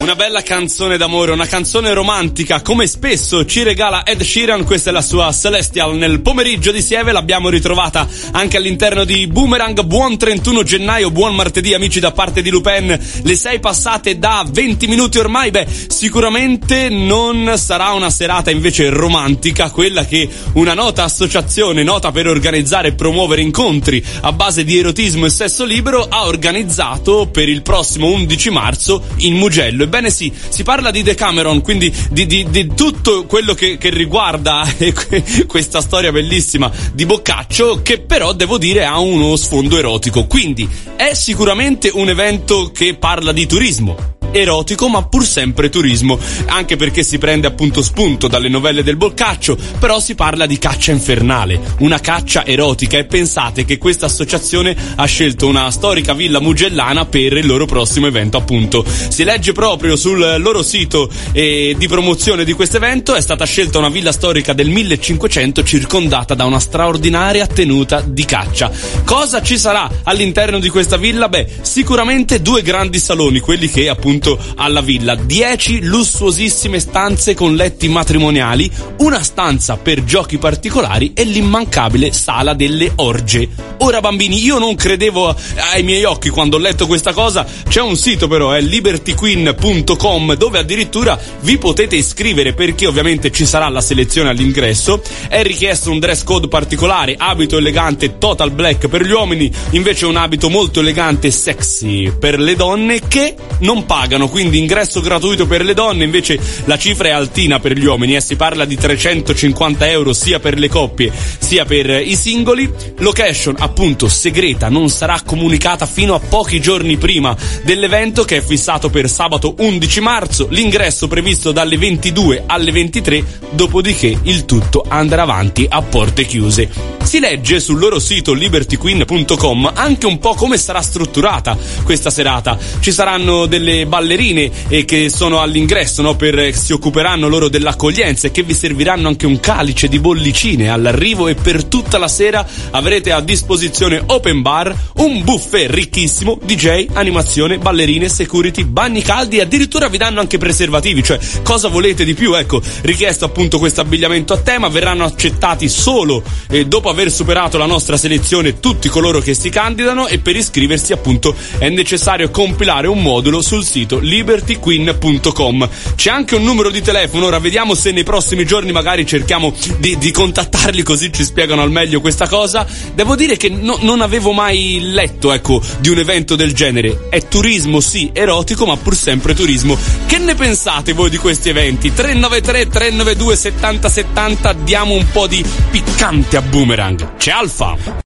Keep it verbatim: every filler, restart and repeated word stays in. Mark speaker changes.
Speaker 1: Una bella canzone d'amore, una canzone romantica, come spesso ci regala Ed Sheeran. Questa è la sua Celestial. Nel pomeriggio di Sieve l'abbiamo ritrovata anche all'interno di Boomerang. Buon trentuno gennaio, buon martedì amici da parte di Lupin. Le sei passate da venti minuti ormai. Beh, sicuramente non sarà una serata invece romantica, quella che una nota associazione nota per organizzare e promuovere incontri a base di erotismo e sesso libero ha organizzato per il prossimo undici marzo in Mugello. Ebbene sì, si parla di Decameron, quindi di, di, di tutto quello che, che riguarda eh, questa storia bellissima di Boccaccio, che però devo dire ha uno sfondo erotico, quindi è sicuramente un evento che parla di turismo erotico, ma pur sempre turismo, anche perché si prende appunto spunto dalle novelle del Boccaccio, però si parla di caccia infernale, una caccia erotica, e pensate che questa associazione ha scelto una storica villa mugellana per il loro prossimo evento. Appunto si legge proprio sul loro sito eh, di promozione di questo evento: è stata scelta una villa storica del millecinquecento circondata da una straordinaria tenuta di caccia. Cosa ci sarà all'interno di questa villa? Beh, sicuramente due grandi saloni, quelli che appunto alla villa, dieci lussuosissime stanze con letti matrimoniali, una stanza per giochi particolari e l'immancabile sala delle orge. Ora bambini, io non credevo ai miei occhi quando ho letto questa cosa. C'è un sito però, è liberty queen punto com, dove addirittura vi potete iscrivere, perché ovviamente ci sarà la selezione all'ingresso. È richiesto un dress code particolare, abito elegante total black per gli uomini, invece un abito molto elegante e sexy per le donne, che non pagano, quindi ingresso gratuito per le donne, invece la cifra è altina per gli uomini, e si parla di trecentocinquanta euro sia per le coppie sia per i singoli. Location appunto segreta, non sarà comunicata fino a pochi giorni prima dell'evento, che è fissato per sabato undici marzo, l'ingresso previsto dalle ventidue alle ventitré, dopodiché il tutto andrà avanti a porte chiuse. Si legge sul loro sito liberty queen punto com anche un po' come sarà strutturata questa serata. Ci saranno delle ballerine eh, che sono all'ingresso, no, per eh, si occuperanno loro dell'accoglienza, e che vi serviranno anche un calice di bollicine all'arrivo, e per tutta la sera avrete a disposizione open bar, un buffet ricchissimo, D J, animazione, ballerine, security, bagni caldi, e addirittura vi danno anche preservativi. Cioè, cosa volete di più? Ecco, richiesto appunto questo abbigliamento a tema. Verranno accettati solo eh, dopo aver superato la nostra selezione tutti coloro che si candidano, e per iscriversi appunto è necessario compilare un modulo sul sito liberty queen punto com. C'è anche un numero di telefono, ora vediamo se nei prossimi giorni magari cerchiamo di, di contattarli, così ci spiegano al meglio questa cosa. Devo dire che no, non avevo mai letto, ecco, di un evento del genere. È turismo sì, erotico, ma pur sempre turismo. Che ne pensate voi di questi eventi? tre nove tre tre nove due settanta settanta, diamo un po' di piccante a Boomerang. C'è Alfa.